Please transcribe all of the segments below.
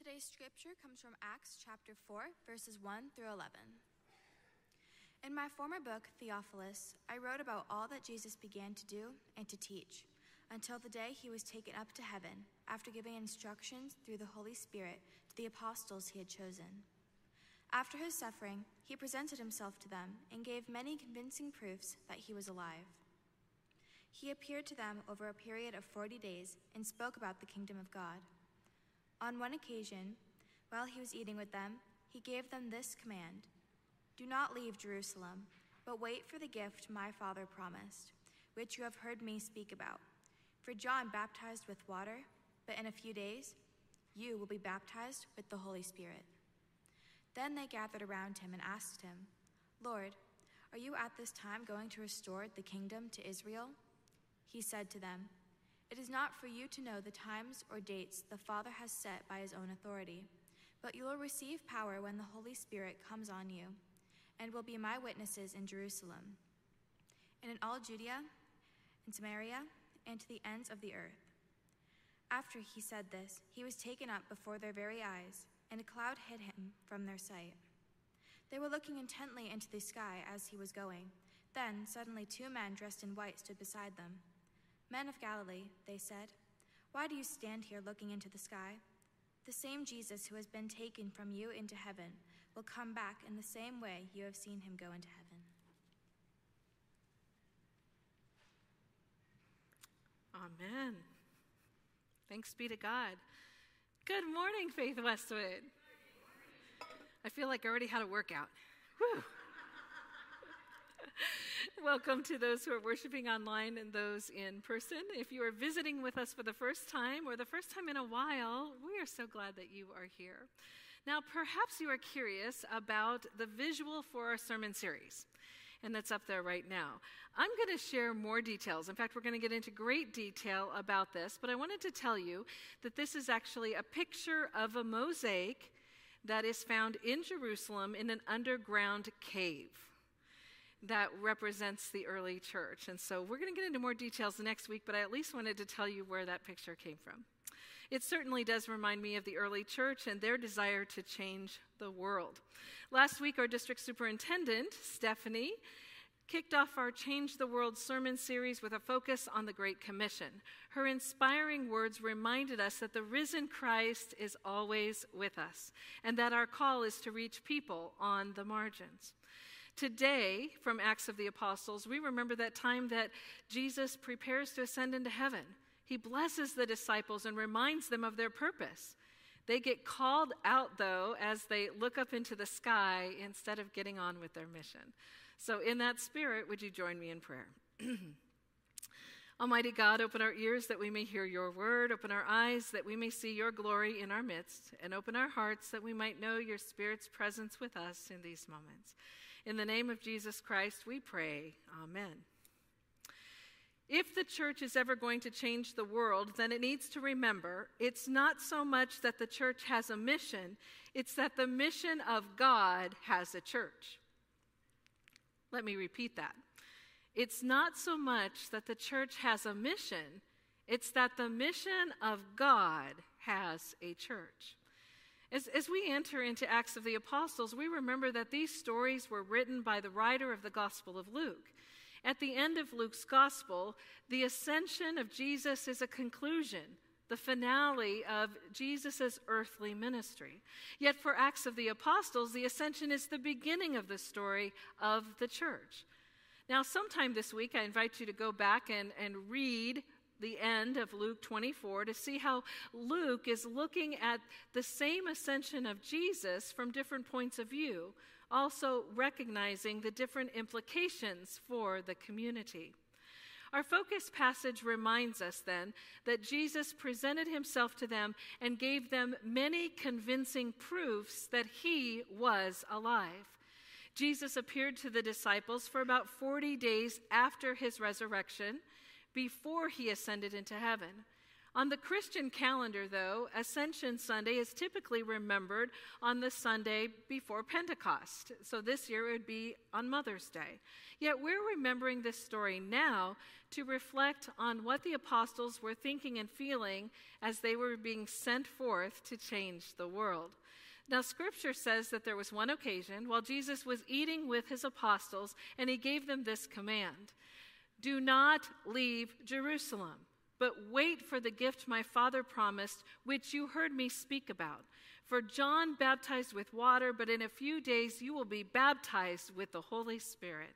Today's scripture comes from Acts chapter 4, verses 1 through 11. In my former book, Theophilus, I wrote about all that Jesus began to do and to teach, until the day he was taken up to heaven, after giving instructions through the Holy Spirit to the apostles he had chosen. After his suffering, he presented himself to them and gave many convincing proofs that he was alive. He appeared to them over a period of 40 days and spoke about the kingdom of God. On one occasion, while he was eating with them, he gave them this command: "Do not leave Jerusalem, but wait for the gift my Father promised, which you have heard me speak about. For John baptized with water, but in a few days you will be baptized with the Holy Spirit." Then they gathered around him and asked him, "Lord, are you at this time going to restore the kingdom to Israel?" He said to them, "It is not for you to know the times or dates the Father has set by his own authority, but you will receive power when the Holy Spirit comes on you, and will be my witnesses in Jerusalem, and in all Judea and Samaria, and to the ends of the earth." After he said this, he was taken up before their very eyes, and a cloud hid him from their sight. They were looking intently into the sky as he was going. Then suddenly 2 men dressed in white stood beside them. "Men of Galilee," they said, "why do you stand here looking into the sky? The same Jesus who has been taken from you into heaven will come back in the same way you have seen him go into heaven." Amen. Thanks be to God. Good morning, Faith Westwood. I feel like I already had a workout. Whew. Welcome to those who are worshiping online and those in person. If you are visiting with us for the first time or the first time in a while, we are so glad that you are here. Now, perhaps you are curious about the visual for our sermon series, and that's up there right now. I'm going to share more details. In fact, we're going to get into great detail about this, but I wanted to tell you that this is actually a picture of a mosaic that is found in Jerusalem in an underground cave that represents the early church. And so we're going to get into more details next week, but I at least wanted to tell you where that picture came from. It certainly does remind me of the early church and their desire to change the world. Last week, our district superintendent, Stephanie, kicked off our Change the World sermon series with a focus on the Great Commission. Her inspiring words reminded us that the risen Christ is always with us, and that our call is to reach people on the margins. Today, from Acts of the Apostles, we remember that time that Jesus prepares to ascend into heaven. He blesses the disciples and reminds them of their purpose. They get called out, though, as they look up into the sky instead of getting on with their mission. So in that spirit, would you join me in prayer? Almighty God, open our ears that we may hear your word, open our eyes that we may see your glory in our midst, and open our hearts that we might know your Spirit's presence with us in these moments. In the name of Jesus Christ, we pray. Amen. If the church is ever going to change the world, then it needs to remember it's not so much that the church has a mission, it's that the mission of God has a church. Let me repeat that. It's not so much that the church has a mission, it's that the mission of God has a church. As we enter into Acts of the Apostles, we remember that these stories were written by the writer of the Gospel of Luke. At the end of Luke's Gospel, the ascension of Jesus is a conclusion, the finale of Jesus' earthly ministry. Yet for Acts of the Apostles, the ascension is the beginning of the story of the church. Now, sometime this week, I invite you to go back and read the end of Luke 24 to see how Luke is looking at the same ascension of Jesus from different points of view, also recognizing the different implications for the community. Our focus passage reminds us then that Jesus presented himself to them and gave them many convincing proofs that he was alive. Jesus appeared to the disciples for about 40 days after his resurrection, before he ascended into heaven. On the Christian calendar, though, Ascension Sunday is typically remembered on the Sunday before Pentecost. So this year it would be on Mother's Day. Yet we're remembering this story now to reflect on what the apostles were thinking and feeling as they were being sent forth to change the world. Now, Scripture says that there was one occasion while Jesus was eating with his apostles, and he gave them this command: "Do not leave Jerusalem, but wait for the gift my Father promised, which you heard me speak about. For John baptized with water, but in a few days you will be baptized with the Holy Spirit."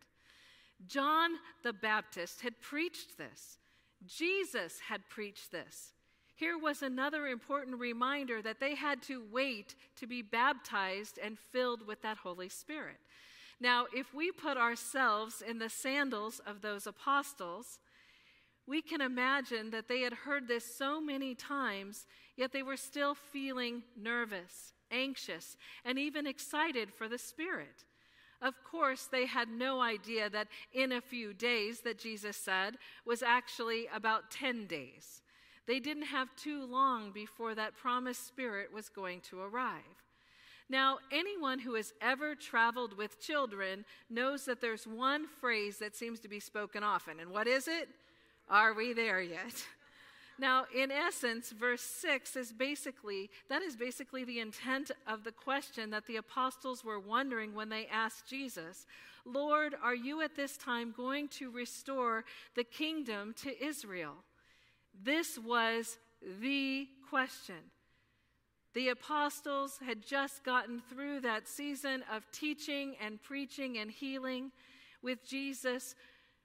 John the Baptist had preached this. Jesus had preached this. Here was another important reminder that they had to wait to be baptized and filled with that Holy Spirit. Now, if we put ourselves in the sandals of those apostles, we can imagine that they had heard this so many times, yet they were still feeling nervous, anxious, and even excited for the Spirit. Of course, they had no idea that in a few days that Jesus said was actually about 10 days. They didn't have too long before that promised Spirit was going to arrive. Now, anyone who has ever traveled with children knows that there's one phrase that seems to be spoken often. And what is it? Are we there yet? Now, in essence, verse 6 is basically the intent of the question that the apostles were wondering when they asked Jesus, "Lord, are you at this time going to restore the kingdom to Israel?" This was the question. The apostles had just gotten through that season of teaching and preaching and healing with Jesus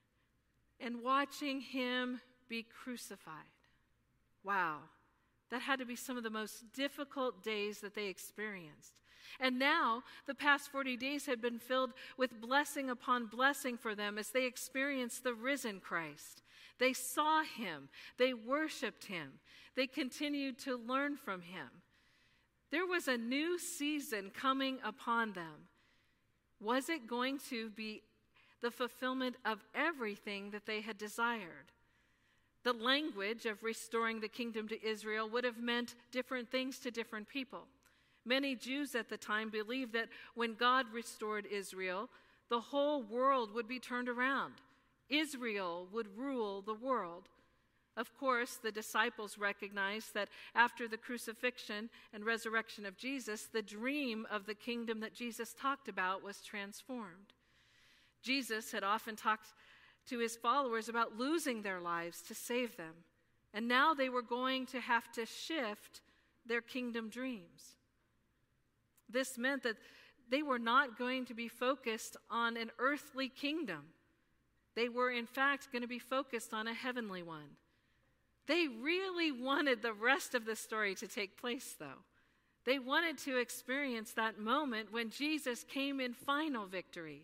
and watching him be crucified. Wow, that had to be some of the most difficult days that they experienced. And now, the past 40 days had been filled with blessing upon blessing for them as they experienced the risen Christ. They saw him. They worshiped him. They continued to learn from him. There was a new season coming upon them. Was it going to be the fulfillment of everything that they had desired? The language of restoring the kingdom to Israel would have meant different things to different people. Many Jews at the time believed that when God restored Israel, the whole world would be turned around. Israel would rule the world. Of course, the disciples recognized that after the crucifixion and resurrection of Jesus, the dream of the kingdom that Jesus talked about was transformed. Jesus had often talked to his followers about losing their lives to save them, and now they were going to have to shift their kingdom dreams. This meant that they were not going to be focused on an earthly kingdom. They were, in fact, going to be focused on a heavenly one. They really wanted the rest of the story to take place, though. They wanted to experience that moment when Jesus came in final victory.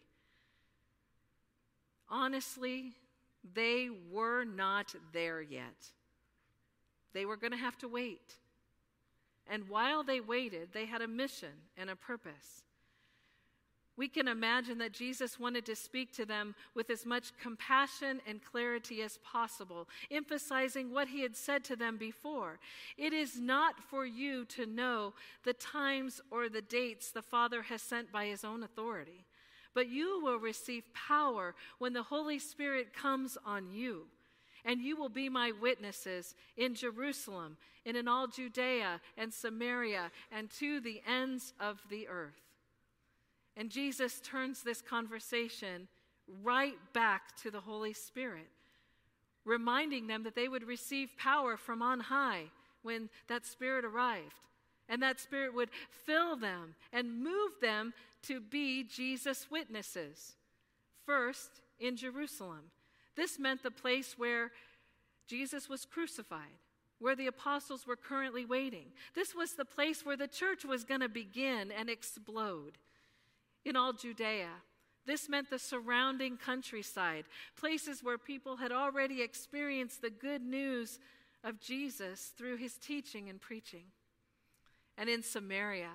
Honestly, they were not there yet. They were going to have to wait. And while they waited, they had a mission and a purpose. We can imagine that Jesus wanted to speak to them with as much compassion and clarity as possible, emphasizing what he had said to them before. It is not for you to know the times or the dates the Father has sent by his own authority, but you will receive power when the Holy Spirit comes on you. And you will be my witnesses in Jerusalem, and in all Judea and Samaria, and to the ends of the earth. And Jesus turns this conversation right back to the Holy Spirit, reminding them that they would receive power from on high when that Spirit arrived. And that Spirit would fill them and move them to be Jesus' witnesses. First, in Jerusalem. This meant the place where Jesus was crucified, where the apostles were currently waiting. This was the place where the church was going to begin and explode. In all Judea, this meant the surrounding countryside, places where people had already experienced the good news of Jesus through his teaching and preaching. And in Samaria,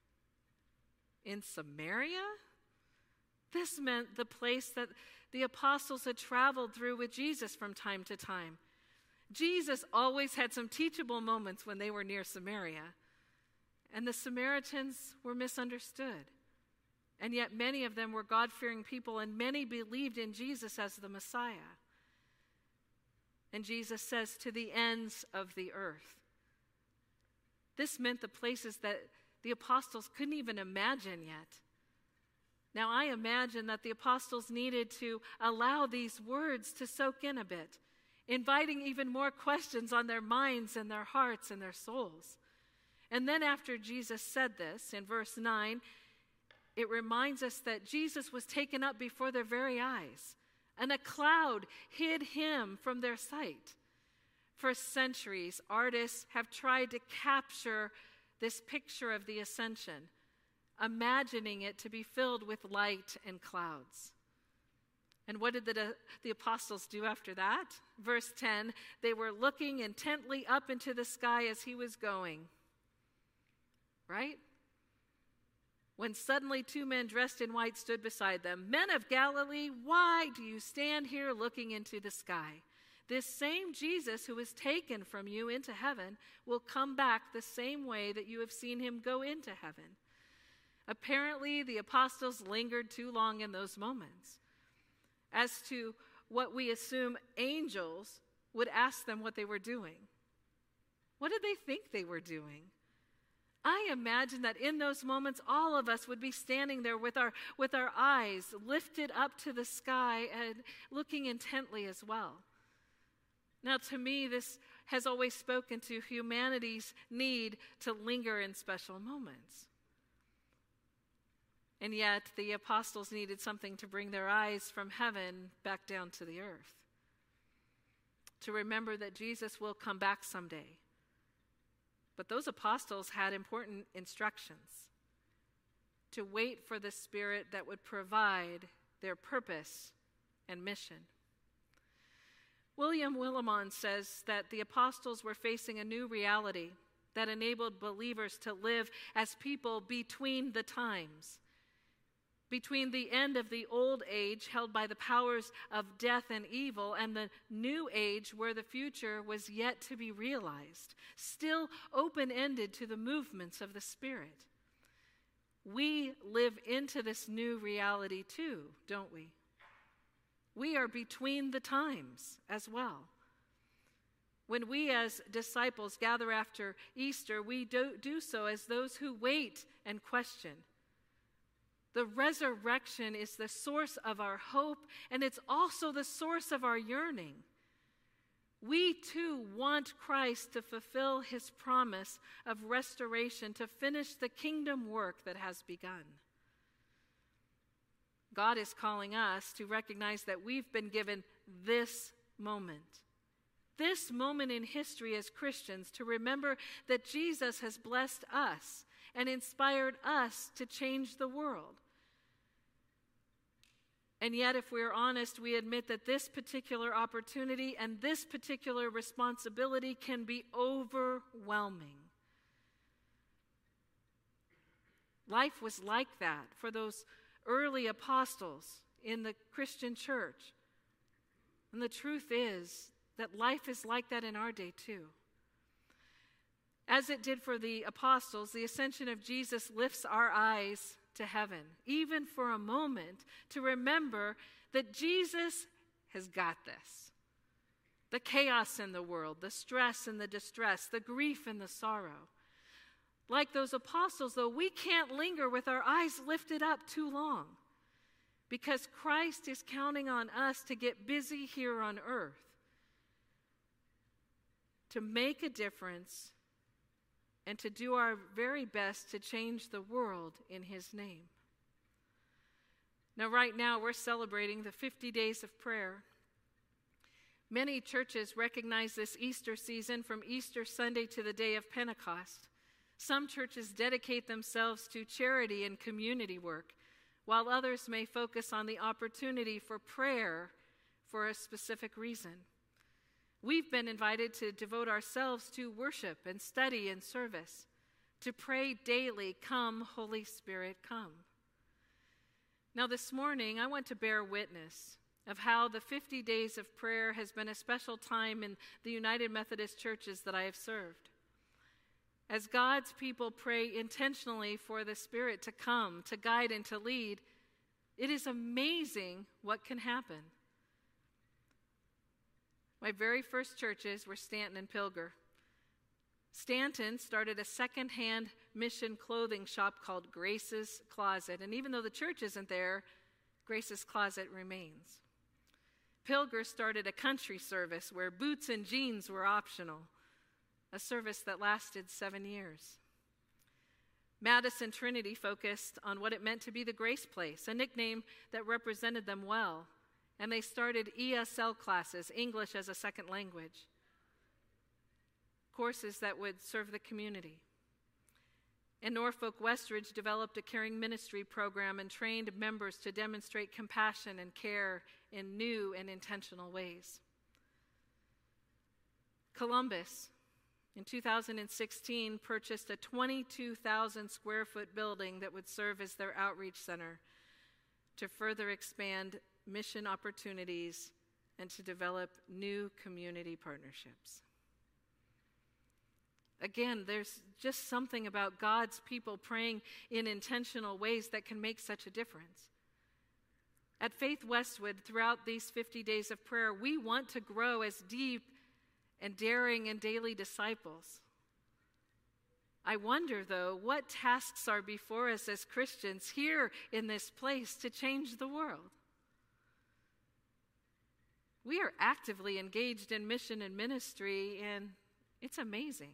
this meant the place that the apostles had traveled through with Jesus from time to time. Jesus always had some teachable moments when they were near Samaria, and the Samaritans were misunderstood. And yet many of them were God-fearing people, and many believed in Jesus as the Messiah. And Jesus says, to the ends of the earth. This meant the places that the apostles couldn't even imagine yet. Now, I imagine that the apostles needed to allow these words to soak in a bit, inviting even more questions on their minds and their hearts and their souls. And then after Jesus said this, in verse 9, it reminds us that Jesus was taken up before their very eyes, and a cloud hid him from their sight. For centuries, artists have tried to capture this picture of the ascension, imagining it to be filled with light and clouds. And what did the apostles do after that? Verse 10, they were looking intently up into the sky as he was going. Right? When suddenly 2 men dressed in white stood beside them. Men of Galilee, why do you stand here looking into the sky? This same Jesus who was taken from you into heaven will come back the same way that you have seen him go into heaven. Apparently, the apostles lingered too long in those moments. As to what we assume angels would ask them what they were doing. What did they think they were doing? I imagine that in those moments, all of us would be standing there with our eyes lifted up to the sky and looking intently as well. Now, to me, this has always spoken to humanity's need to linger in special moments. And yet, the apostles needed something to bring their eyes from heaven back down to the earth. To remember that Jesus will come back someday. But those apostles had important instructions. To wait for the Spirit that would provide their purpose and mission. William Willimon says that the apostles were facing a new reality that enabled believers to live as people between the times. Between the end of the old age held by the powers of death and evil and the new age where the future was yet to be realized, still open-ended to the movements of the Spirit. We live into this new reality too, don't we? We are between the times as well. When we as disciples gather after Easter, we do so as those who wait and question. The resurrection is the source of our hope, and it's also the source of our yearning. We too want Christ to fulfill his promise of restoration, to finish the kingdom work that has begun. God is calling us to recognize that we've been given this moment in history as Christians, to remember that Jesus has blessed us and inspired us to change the world. And yet, if we're honest, we admit that this particular opportunity and this particular responsibility can be overwhelming. Life was like that for those early apostles in the Christian church. And the truth is that life is like that in our day too. As it did for the apostles, the ascension of Jesus lifts our eyes to heaven, even for a moment, to remember that Jesus has got this. The chaos in the world, the stress and the distress, the grief and the sorrow. Like those apostles, though, we can't linger with our eyes lifted up too long, because Christ is counting on us to get busy here on earth, to make a difference, and to do our very best to change the world in his name. Now, right now, we're celebrating the 50 days of prayer. Many churches recognize this Easter season from Easter Sunday to the day of Pentecost. Some churches dedicate themselves to charity and community work, while others may focus on the opportunity for prayer for a specific reason. We've been invited to devote ourselves to worship and study and service, to pray daily, "Come, Holy Spirit, come." Now this morning, I want to bear witness of how the 50 days of prayer has been a special time in the United Methodist churches that I have served. As God's people pray intentionally for the Spirit to come, to guide, and to lead, it is amazing what can happen. My very first churches were Stanton and Pilger. Stanton started a second-hand mission clothing shop called Grace's Closet, and even though the church isn't there, Grace's Closet remains. Pilger started a country service where boots and jeans were optional, a service that lasted 7 years. Madison Trinity focused on what it meant to be the Grace Place, a nickname that represented them well, and they started ESL classes, English as a second language, courses that would serve the community. And Norfolk Westridge developed a caring ministry program and trained members to demonstrate compassion and care in new and intentional ways. Columbus, in 2016, purchased a 22,000 square foot building that would serve as their outreach center to further expand mission opportunities and to develop new community partnerships. Again, there's just something about God's people praying in intentional ways that can make such a difference. At Faith Westwood, throughout these 50 days of prayer, we want to grow as deep and daring and daily disciples. I wonder, though, what tasks are before us as Christians here in this place to change the world? We are actively engaged in mission and ministry, and it's amazing.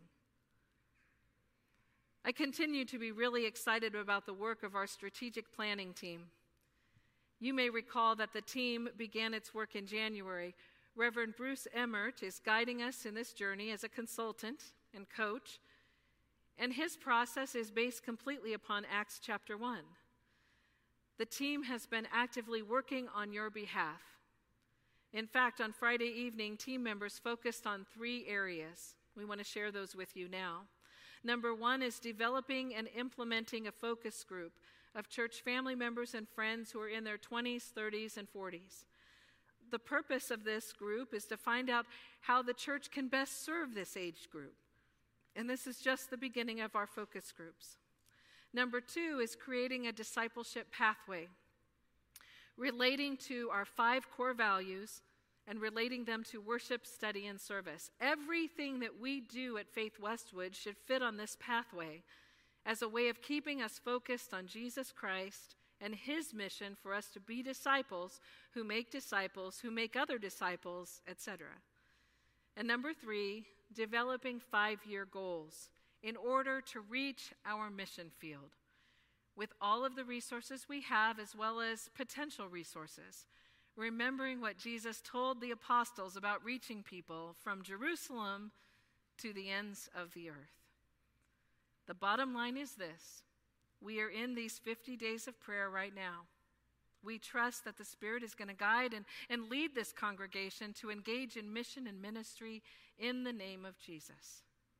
I continue to be really excited about the work of our strategic planning team. You may recall that the team began its work in January. Reverend Bruce Emmert is guiding us in this journey as a consultant and coach, and his process is based completely upon Acts chapter 1. The team has been actively working on your behalf. In fact, on Friday evening, team members focused on 3 areas. We want to share those with you now. Number 1 is developing and implementing a focus group of church family members and friends who are in their 20s, 30s, and 40s. The purpose of this group is to find out how the church can best serve this age group. And this is just the beginning of our focus groups. Number 2 is creating a discipleship pathway, relating to our 5 core values and relating them to worship, study, and service. Everything that we do at Faith Westwood should fit on this pathway as a way of keeping us focused on Jesus Christ and his mission for us to be disciples who make other disciples, etc. And number 3, developing 5-year goals in order to reach our mission field with all of the resources we have as well as potential resources, remembering what Jesus told the apostles about reaching people from Jerusalem to the ends of the earth. The bottom line is this: we are in these 50 days of prayer right now. We trust that the Spirit is going to guide and lead this congregation to engage in mission and ministry in the name of Jesus.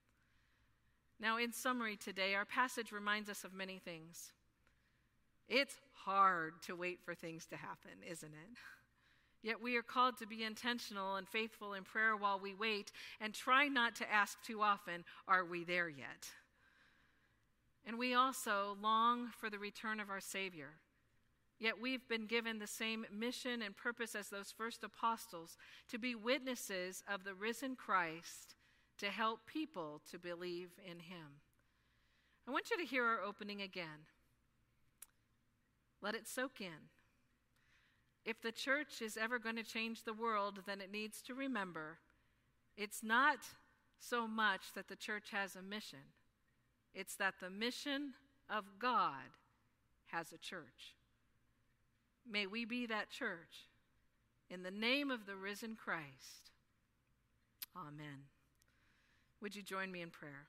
Now, in summary today, our passage reminds us of many things. It's hard to wait for things to happen, isn't it? Yet we are called to be intentional and faithful in prayer while we wait, and try not to ask too often, are we there yet? And we also long for the return of our Savior. Yet we've been given the same mission and purpose as those first apostles, to be witnesses of the risen Christ, to help people to believe in him. I want you to hear our opening again. Let it soak in. If the church is ever going to change the world, then it needs to remember it's not so much that the church has a mission. It's that the mission of God has a church. May we be that church. In the name of the risen Christ. Amen. Would you join me in prayer?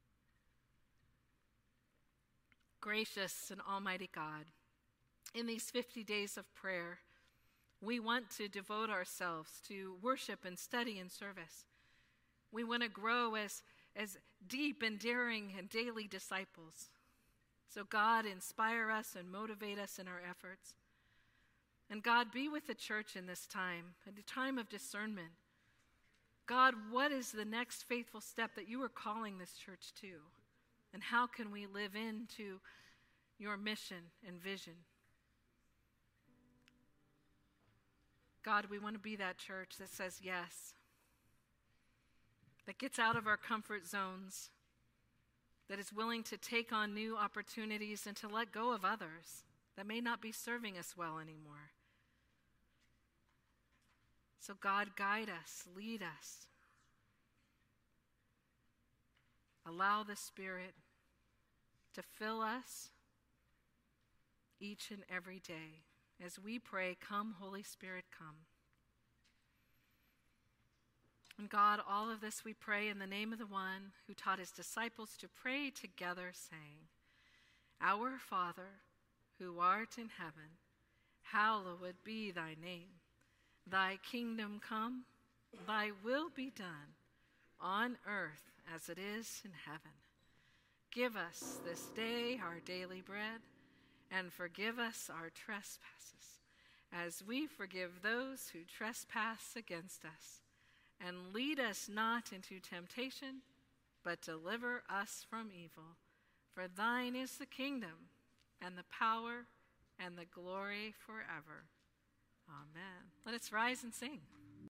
Gracious and almighty God, in these 50 days of prayer, we want to devote ourselves to worship and study and service. We want to grow as deep and daring and daily disciples. So God, inspire us and motivate us in our efforts. And God, be with the church in this time, a time of discernment. God, what is the next faithful step that you are calling this church to? And how can we live into your mission and vision? God, we want to be that church that says yes, that gets out of our comfort zones, that is willing to take on new opportunities and to let go of others that may not be serving us well anymore. So God, guide us, lead us. Allow the Spirit to fill us each and every day. As we pray, come, Holy Spirit, come. And God, all of this we pray in the name of the one who taught his disciples to pray together, saying, Our Father, who art in heaven, hallowed be thy name. Thy kingdom come, thy will be done, on earth as it is in heaven. Give us this day our daily bread, and forgive us our trespasses, as we forgive those who trespass against us. And lead us not into temptation, but deliver us from evil. For thine is the kingdom, and the power, and the glory forever. Amen. Let us rise and sing.